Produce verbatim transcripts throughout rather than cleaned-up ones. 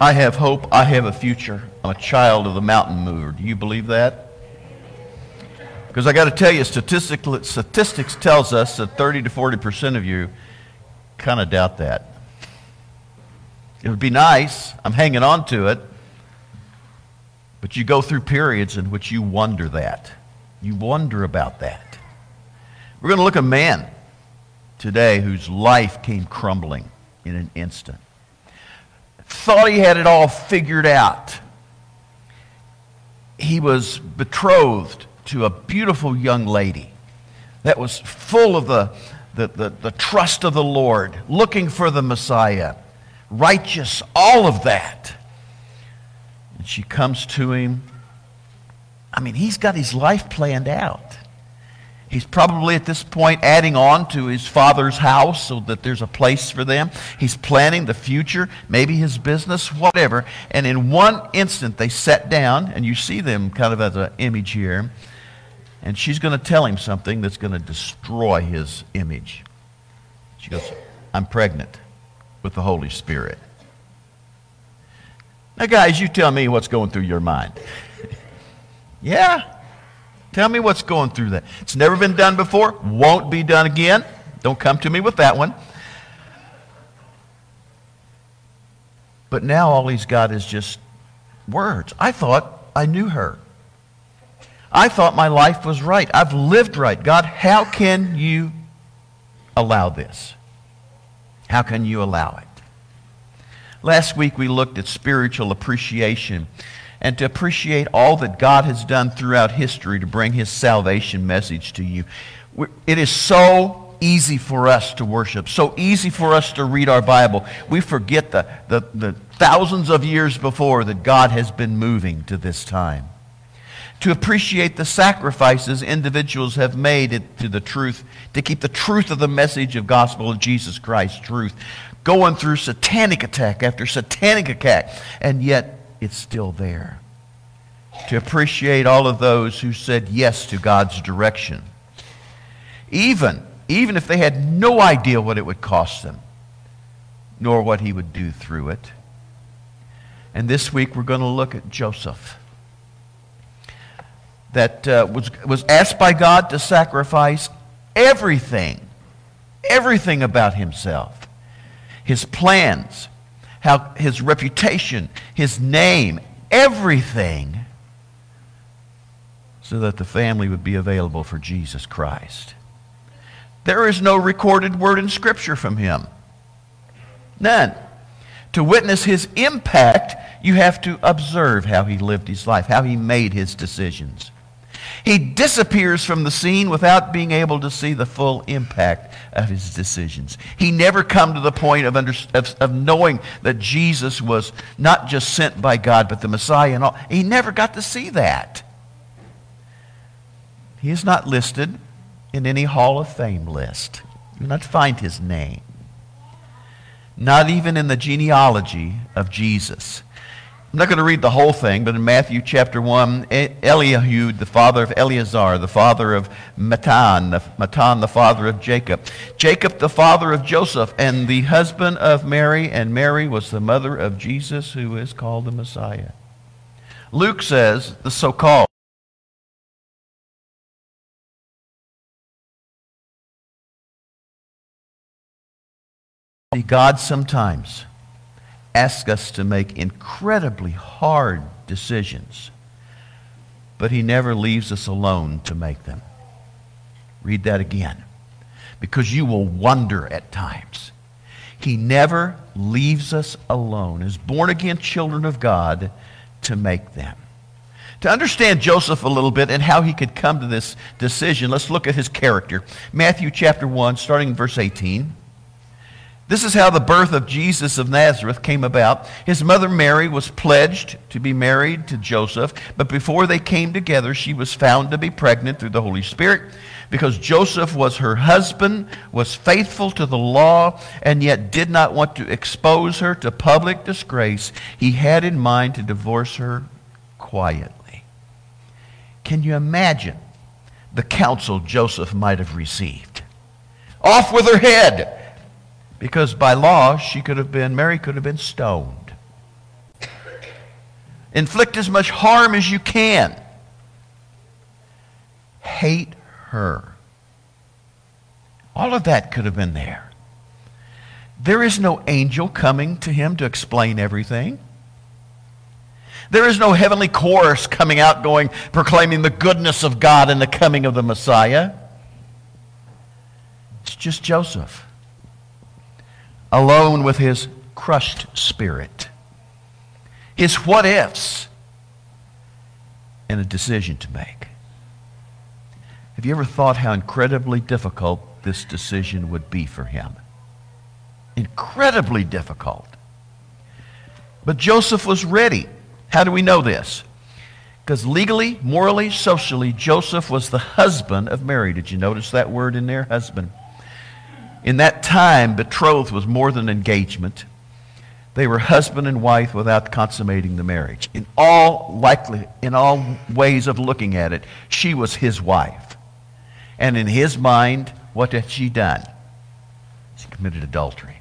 I have hope. I have a future. I'm a child of the mountain mover. Do you believe that? Because I got to tell you, statistics, statistics tells us that thirty to forty percent of you kind of doubt that. It would be nice. I'm hanging on to it. But you go through periods in which you wonder that. You wonder about that. We're going to look at a man today whose life came crumbling in an instant. Thought he had it all figured out. He was betrothed to a beautiful young lady that was full of the, the, the, the trust of the Lord, looking for the Messiah, righteous, all of that. And she comes to him. I mean, he's got his life planned out. He's probably at this point adding on to his father's house so that there's a place for them. He's planning the future, maybe his business, whatever. And in one instant, they sat down, and you see them kind of as an image here. And she's going to tell him something that's going to destroy his image. She goes, I'm pregnant with the Holy Spirit. Now, guys, you tell me what's going through your mind. Yeah. Tell me what's going through that. It's never been done before. Won't be done again. Don't come to me with that one. But now all he's got is just words. I thought I knew her. I thought my life was right. I've lived right. God, how can you allow this? How can you allow it? Last week we looked at spiritual appreciation, and to appreciate all that God has done throughout history to bring His salvation message to you. It is so easy for us to worship, so easy for us to read our Bible. We forget the, the, the thousands of years before that God has been moving to this time. To appreciate the sacrifices individuals have made it to the truth, to keep the truth of the message of gospel of Jesus Christ truth, going through satanic attack after satanic attack, and yet it's still there. To appreciate all of those who said yes to God's direction, even, even if they had no idea what it would cost them, nor what He would do through it. And this week we're going to look at Joseph, that uh, was, was asked by God to sacrifice everything, everything about himself, his plans, how his reputation, his name, everything, so that the family would be available for Jesus Christ. There is no recorded word in Scripture from him. None. To witness his impact, you have to observe how he lived his life, how he made his decisions. He disappears from the scene without being able to see the full impact of his decisions. He never come to the point of, under, of, of knowing that Jesus was not just sent by God, but the Messiah and all. He never got to see that. He is not listed in any Hall of Fame list. You will not find his name. Not even in the genealogy of Jesus. I'm not going to read the whole thing, but in Matthew chapter one, Eliahud, the father of Eleazar, the father of Matan, the, Matan, the father of Jacob, Jacob, the father of Joseph, and the husband of Mary, and Mary was the mother of Jesus, who is called the Messiah. Luke says, the so-called. God sometimes asks us to make incredibly hard decisions, but He never leaves us alone to make them. Read that again, because you will wonder at times. He never leaves us alone as born-again children of God to make them. To understand Joseph a little bit and how he could come to this decision, let's look at his character. Matthew chapter one, starting in verse eighteen. This is how the birth of Jesus of Nazareth came about. His mother Mary was pledged to be married to Joseph, but before they came together, she was found to be pregnant through the Holy Spirit, because Joseph was her husband, was faithful to the law, and yet did not want to expose her to public disgrace. He had in mind to divorce her quietly. Can you imagine the counsel Joseph might have received? Off with her head! Because by law, she could have been, Mary could have been stoned. Inflict as much harm as you can. Hate her. All of that could have been there. There is no angel coming to him to explain everything. There is no heavenly chorus coming out going, proclaiming the goodness of God and the coming of the Messiah. It's just Joseph, alone with his crushed spirit, his what-ifs, and a decision to make. Have you ever thought how incredibly difficult this decision would be for him? Incredibly difficult. But Joseph was ready. How do we know this? Because legally, morally, socially, Joseph was the husband of Mary. Did you notice that word in there? Husband. In that time, betrothed was more than engagement. They were husband and wife without consummating the marriage. In all likely, in all ways of looking at it, she was his wife. And in his mind, what had she done? She committed adultery.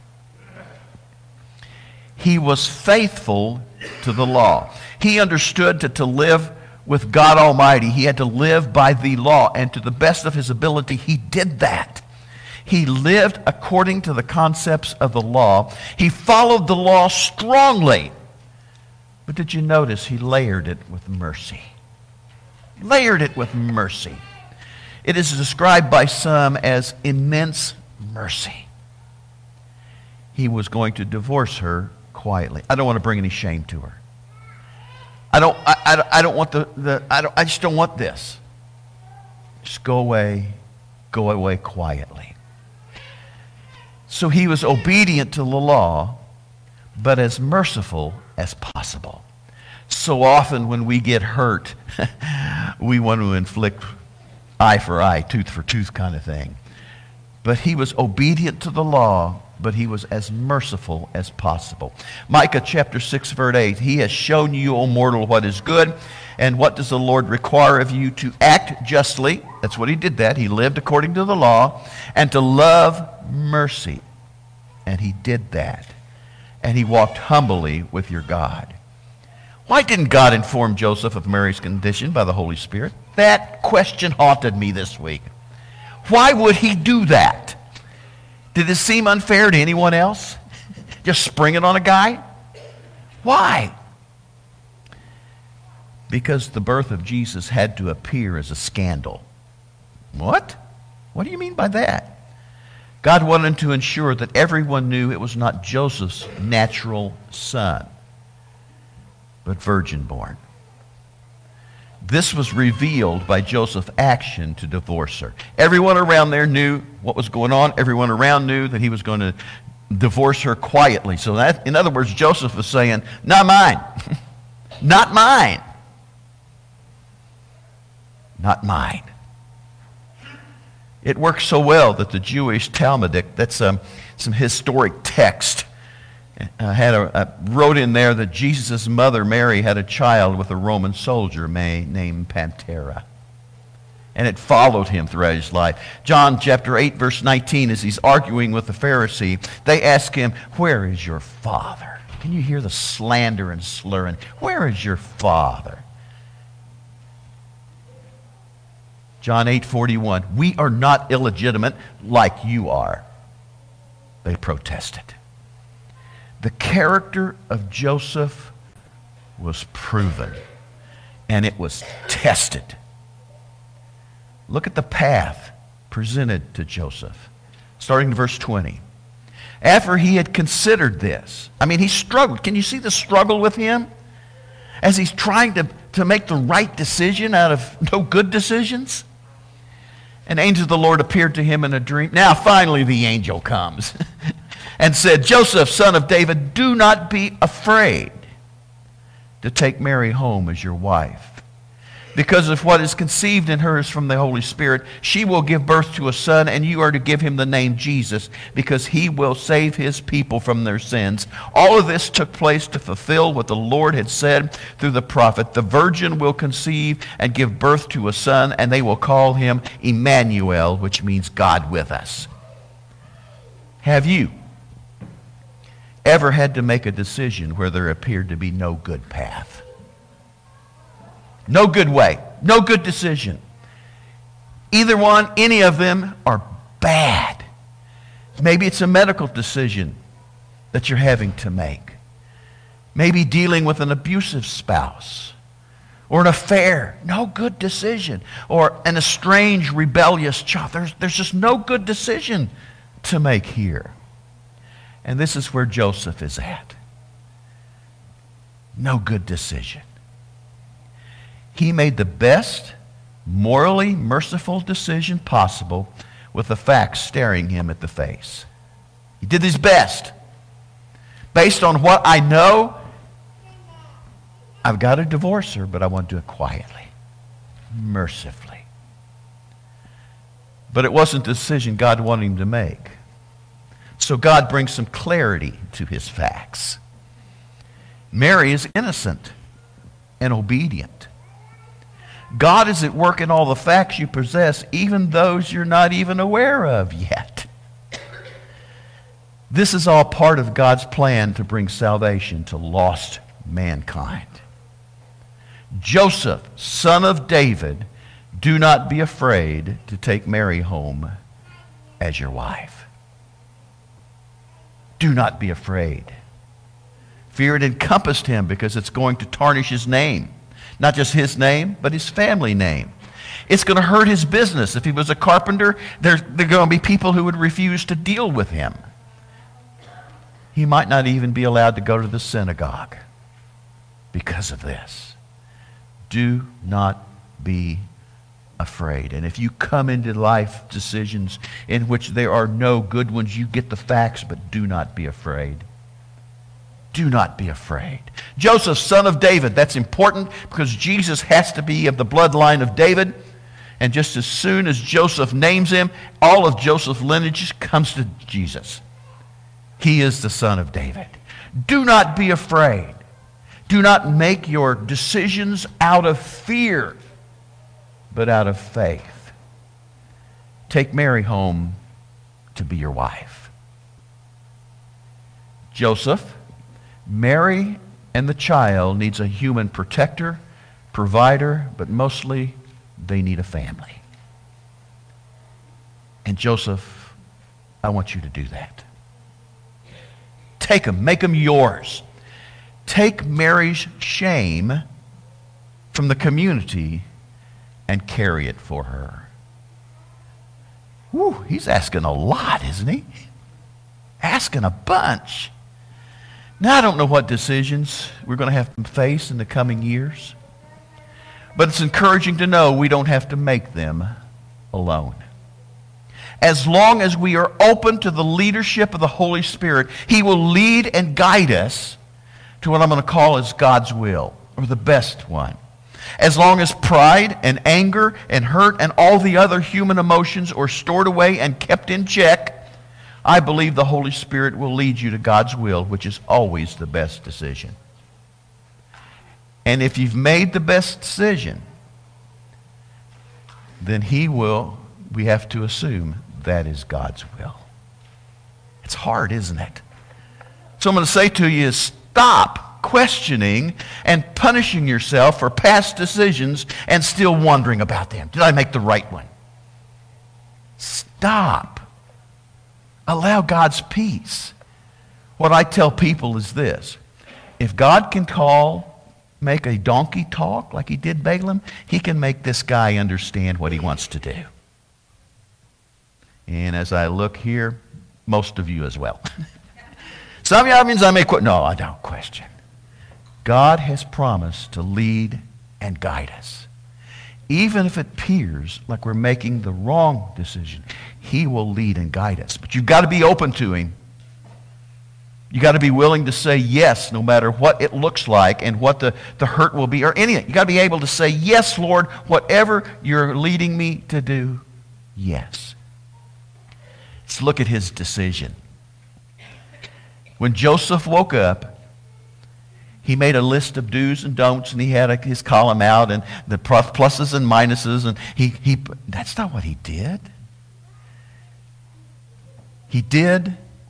He was faithful to the law. He understood that to live with God Almighty, he had to live by the law. And to the best of his ability, he did that. He lived according to the concepts of the law. He followed the law strongly. But did you notice he layered it with mercy? Layered it with mercy. It is described by some as immense mercy. He was going to divorce her quietly. I don't want to bring any shame to her. I don't, I, I, I don't want the, the I, don't, I just don't want this. Just go away, go away quietly. So he was obedient to the law, but as merciful as possible. So often when we get hurt, we want to inflict eye for eye, tooth for tooth kind of thing. But he was obedient to the law, but he was as merciful as possible. Micah chapter six, verse eight, he has shown you, O mortal, what is good, and what does the Lord require of you? To act justly. That's what he did that. He lived according to the law, and to love mercy. And he did that. And he walked humbly with your God. Why didn't God inform Joseph of Mary's condition by the Holy Spirit? That question haunted me this week. Why would he do that? Did it seem unfair to anyone else? Just spring it on a guy? Why? Because the birth of Jesus had to appear as a scandal. What? What do you mean by that? God wanted to ensure that everyone knew it was not Joseph's natural son, but virgin born. This was revealed by Joseph's action to divorce her. Everyone around there knew what was going on. Everyone around knew that he was going to divorce her quietly. So that, in other words, Joseph was saying, not mine. Not mine. Not mine. It works so well that the Jewish Talmudic, that's um, some historic text, uh, had a, uh, wrote in there that Jesus' mother, Mary, had a child with a Roman soldier may, named Pantera. And it followed him throughout his life. John chapter eight, verse nineteen, as he's arguing with the Pharisee, they ask him, where is your father? Can you hear the slander and slurring? Where is your father? John eight forty-one, we are not illegitimate like you are. They protested. The character of Joseph was proven, and it was tested. Look at the path presented to Joseph, starting in verse twenty. After he had considered this, I mean, he struggled. Can you see the struggle with him? As he's trying to, to make the right decision out of no good decisions. An angel of the Lord appeared to him in a dream. Now, finally, the angel comes and said, Joseph, son of David, do not be afraid to take Mary home as your wife. Because of what is conceived in her is from the Holy Spirit. She will give birth to a son, and you are to give him the name Jesus, because he will save his people from their sins. All of this took place to fulfill what the Lord had said through the prophet. The virgin will conceive and give birth to a son, and they will call him Emmanuel, which means God with us. Have you ever had to make a decision where there appeared to be no good path. No good way. No good decision. Either one, any of them are bad. Maybe it's a medical decision that you're having to make. Maybe dealing with an abusive spouse or an affair. No good decision. Or an estranged, rebellious child. There's, there's just no good decision to make here. And this is where Joseph is at. No good decision. He made the best, morally merciful decision possible with the facts staring him at the face. He did his best. Based on what I know, I've got to divorce her, but I want to do it quietly, mercifully. But it wasn't the decision God wanted him to make. So God brings some clarity to his facts. Mary is innocent and obedient. God is at work in all the facts you possess, even those you're not even aware of yet. This is all part of God's plan to bring salvation to lost mankind. Joseph, son of David, do not be afraid to take Mary home as your wife. Do not be afraid. Fear had encompassed him because it's going to tarnish his name. Not just his name, but his family name. It's going to hurt his business. If he was a carpenter, there, there are going to be people who would refuse to deal with him. He might not even be allowed to go to the synagogue because of this. Do not be afraid. And if you come into life decisions in which there are no good ones, you get the facts, but do not be afraid. Do not be afraid. Joseph, son of David, that's important because Jesus has to be of the bloodline of David. And just as soon as Joseph names him, all of Joseph's lineage comes to Jesus. He is the son of David. Do not be afraid. Do not make your decisions out of fear, but out of faith. Take Mary home to be your wife. Joseph, Mary and the child needs a human protector, provider, but mostly they need a family. And Joseph, I want you to do that. Take them, make them yours. Take Mary's shame from the community and carry it for her. Whew, he's asking a lot, isn't he? Asking a bunch. Now, I don't know what decisions we're going to have to face in the coming years, but it's encouraging to know we don't have to make them alone. As long as we are open to the leadership of the Holy Spirit, He will lead and guide us to what I'm going to call as God's will, or the best one. As long as pride and anger and hurt and all the other human emotions are stored away and kept in check, I believe the Holy Spirit will lead you to God's will, which is always the best decision. And if you've made the best decision, then He will, we have to assume, that is God's will. It's hard, isn't it? So I'm going to say to you is stop questioning and punishing yourself for past decisions and still wondering about them. Did I make the right one? Stop. Allow God's peace. What I tell people is this. If God can call, make a donkey talk like He did Balaam, He can make this guy understand what he wants to do. And as I look here, most of you as well. Some of you means I may quit. No, I don't question. God has promised to lead and guide us. Even if it appears like we're making the wrong decision, He will lead and guide us. But you've got to be open to Him. You've got to be willing to say yes no matter what it looks like and what the, the hurt will be or anything. You've got to be able to say, yes, Lord, whatever you're leading me to do, yes. Let's look at his decision. When Joseph woke up, he made a list of do's and don'ts, and he had a, his column out, and the pluses and minuses, and he, he, that's not what he did. He did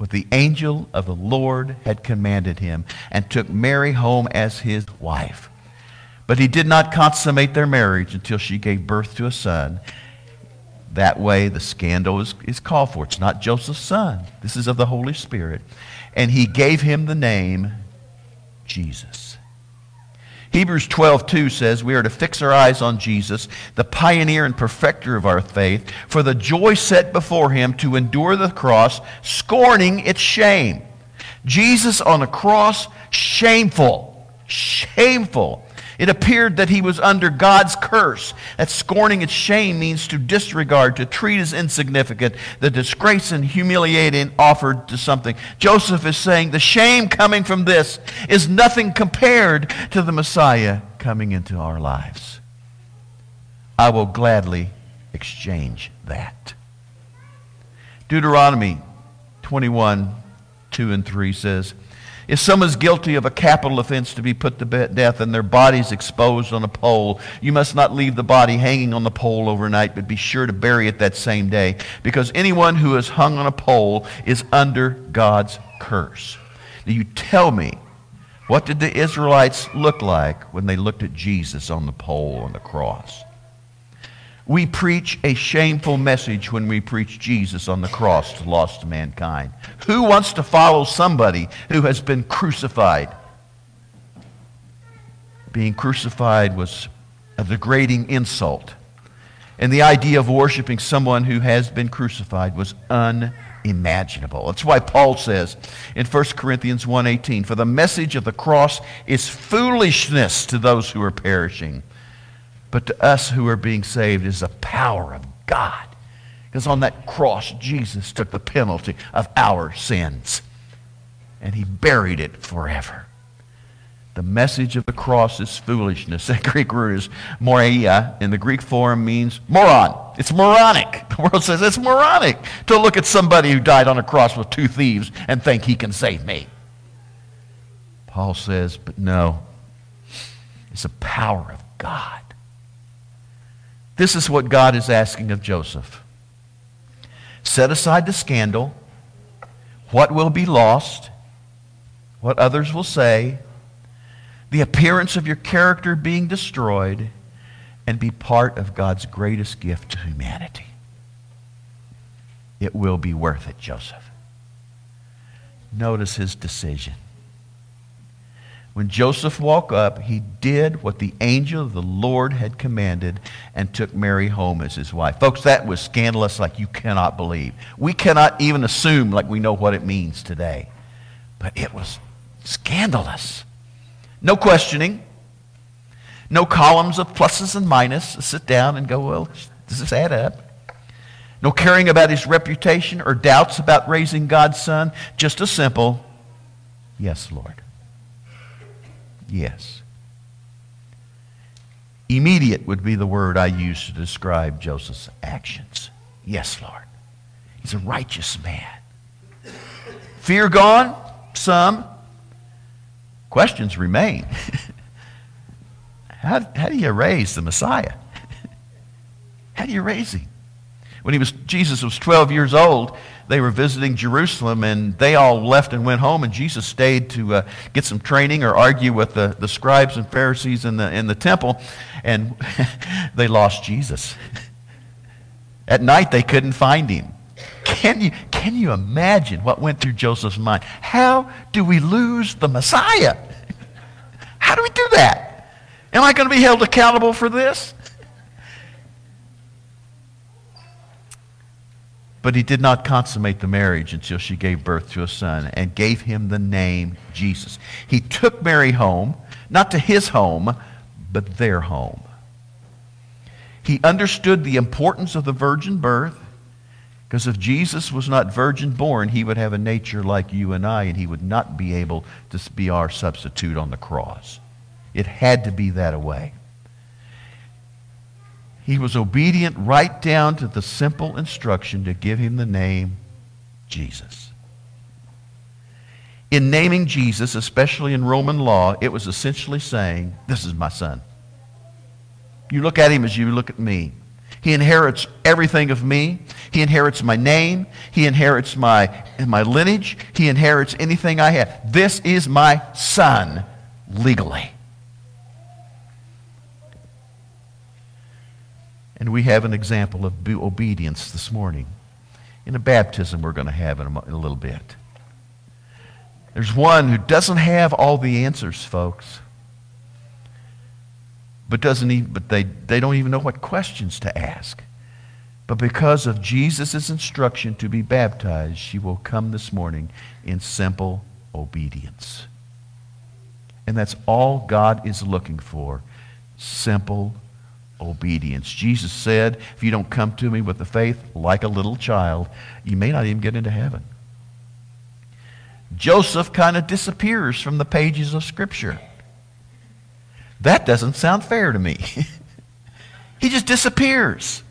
what the angel of the Lord had commanded him, and took Mary home as his wife. But he did not consummate their marriage until she gave birth to a son. That way, the scandal is, is called for. It's not Joseph's son. This is of the Holy Spirit. And he gave him the name Jesus. Hebrews twelve two says we are to fix our eyes on Jesus, the pioneer and perfecter of our faith, for the joy set before him to endure the cross, scorning its shame. Jesus on the cross, shameful, shameful. It appeared that he was under God's curse. That scorning its shame means to disregard, to treat as insignificant, the disgrace and humiliating offered to something. Joseph is saying the shame coming from this is nothing compared to the Messiah coming into our lives. I will gladly exchange that. Deuteronomy twenty-one, two and three says, if someone is guilty of a capital offense to be put to death and their bodies exposed on a pole, you must not leave the body hanging on the pole overnight, but be sure to bury it that same day, because anyone who is hung on a pole is under God's curse. Now you tell me, what did the Israelites look like when they looked at Jesus on the pole on the cross? We preach a shameful message when we preach Jesus on the cross to lost mankind. Who wants to follow somebody who has been crucified? Being crucified was a degrading insult. And the idea of worshiping someone who has been crucified was unimaginable. That's why Paul says in First Corinthians one eighteen, for the message of the cross is foolishness to those who are perishing, but to us who are being saved is the power of God. Because on that cross, Jesus took the penalty of our sins, and he buried it forever. The message of the cross is foolishness. That Greek word is moria. In the Greek form means moron. It's moronic. The world says it's moronic to look at somebody who died on a cross with two thieves and think he can save me. Paul says, but no, it's the power of God. This is what God is asking of Joseph. Set aside the scandal, what will be lost, what others will say, the appearance of your character being destroyed, and be part of God's greatest gift to humanity. It will be worth it, Joseph. Notice his decision. When Joseph woke up, he did what the angel of the Lord had commanded and took Mary home as his wife. Folks, that was scandalous like you cannot believe. We cannot even assume like we know what it means today. But it was scandalous. No questioning. No columns of pluses and minuses. Sit down and go, well, does this add up? No caring about his reputation or doubts about raising God's son. Just a simple, yes, Lord. Yes. Immediate would be the word I use to describe Joseph's actions. Yes, Lord. He's a righteous man. Fear gone? Some. Questions remain. how, how do you raise the Messiah? How do you raise him? When he was, Jesus was twelve years old, they were visiting Jerusalem, and they all left and went home, and Jesus stayed to uh, get some training or argue with the, the scribes and Pharisees in the, in the temple, and they lost Jesus. At night, they couldn't find him. Can you, can you imagine what went through Joseph's mind? How do we lose the Messiah? How do we do that? Am I going to be held accountable for this? But he did not consummate the marriage until she gave birth to a son and gave him the name Jesus. He took Mary home, not to his home, but their home. He understood the importance of the virgin birth, because if Jesus was not virgin born, he would have a nature like you and I, and he would not be able to be our substitute on the cross. It had to be that way. He was obedient right down to the simple instruction to give him the name Jesus. In naming Jesus, especially in Roman law, it was essentially saying, this is my son. You look at him as you look at me. He inherits everything of me. He inherits my name. He inherits my, my lineage. He inherits anything I have. This is my son legally. And we have an example of obedience this morning in a baptism we're going to have in a, in a little bit. There's one who doesn't have all the answers, folks. But doesn't even, but they, they don't even know what questions to ask. But because of Jesus' instruction to be baptized, she will come this morning in simple obedience. And that's all God is looking for. Simple obedience. Jesus said, if you don't come to me with the faith like a little child, you may not even get into heaven. Joseph kind of disappears from the pages of Scripture. That doesn't sound fair to me. He just disappears.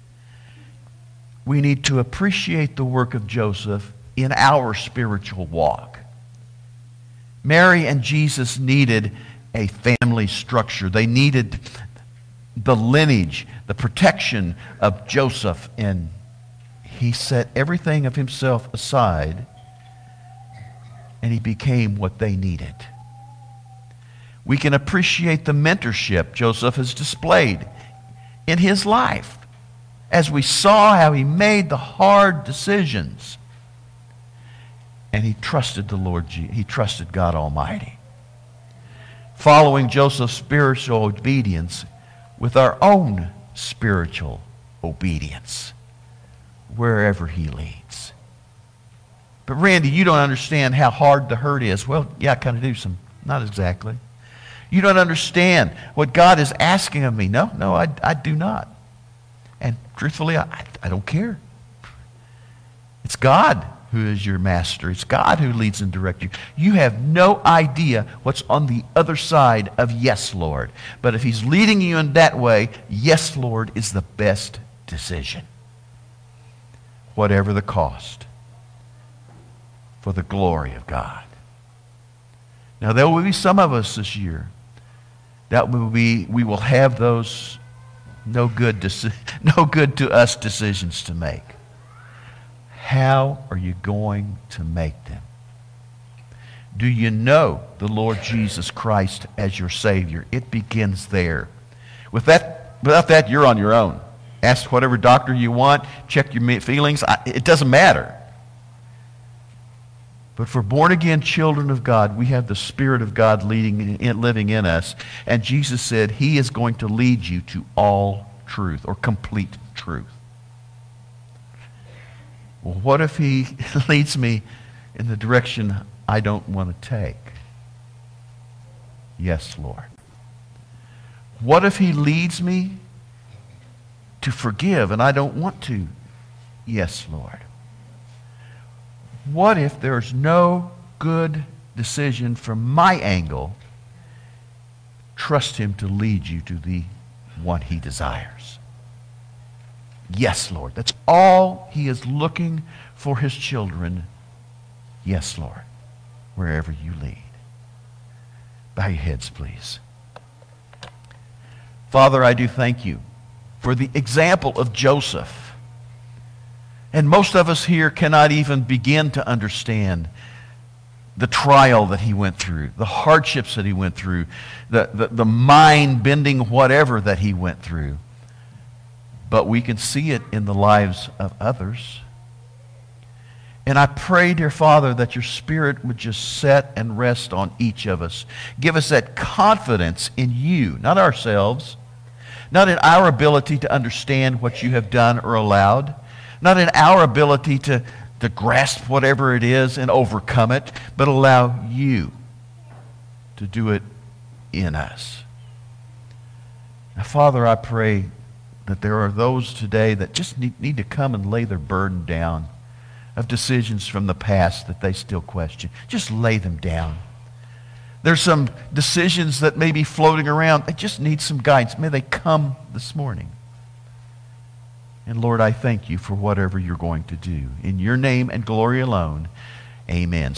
We need to appreciate the work of Joseph in our spiritual walk. Mary and Jesus needed a family structure. They needed the lineage, the protection of Joseph, and he set everything of himself aside, and he became what they needed. We can appreciate the mentorship Joseph has displayed in his life as we saw how he made the hard decisions. And he trusted the Lord, he trusted God Almighty. Following Joseph's spiritual obedience with our own spiritual obedience wherever he leads. But Randy, you don't understand how hard the hurt is. Well, yeah, I kind of do some. Not exactly. You don't understand what God is asking of me. No, no, I, I do not. And truthfully, I, I don't care. It's God who is your master. It's God who leads and directs you. You have no idea what's on the other side of yes, Lord. But if he's leading you in that way, yes, Lord, is the best decision. Whatever the cost, for the glory of God. Now, there will be some of us this year that will be, we will have those no good, deci- no good to us decisions to make. How are you going to make them? Do you know the Lord Jesus Christ as your Savior? It begins there. With that, without that, you're on your own. Ask whatever doctor you want. Check your feelings. I, it doesn't matter. But for born-again children of God, we have the Spirit of God leading in, living in us. And Jesus said he is going to lead you to all truth, or complete truth. Well, what if he leads me in the direction I don't want to take? Yes, Lord. What if he leads me to forgive and I don't want to? Yes, Lord. What if there's no good decision from my angle? Trust him to lead you to the one he desires. Yes, Lord. That's all he is looking for his children. Yes, Lord. Wherever you lead. Bow your heads, please. Father, I do thank you for the example of Joseph. And most of us here cannot even begin to understand the trial that he went through, the hardships that he went through, the, the, the mind-bending whatever that he went through. But we can see it in the lives of others. And I pray, dear Father, that your Spirit would just set and rest on each of us. Give us that confidence in you, not ourselves, not in our ability to understand what you have done or allowed, not in our ability to, to grasp whatever it is and overcome it, but allow you to do it in us. Now, Father, I pray that there are those today that just need, need to come and lay their burden down of decisions from the past that they still question. Just lay them down. There's some decisions that may be floating around. They just need some guidance. May they come this morning. And Lord, I thank you for whatever you're going to do. In your name and glory alone, amen.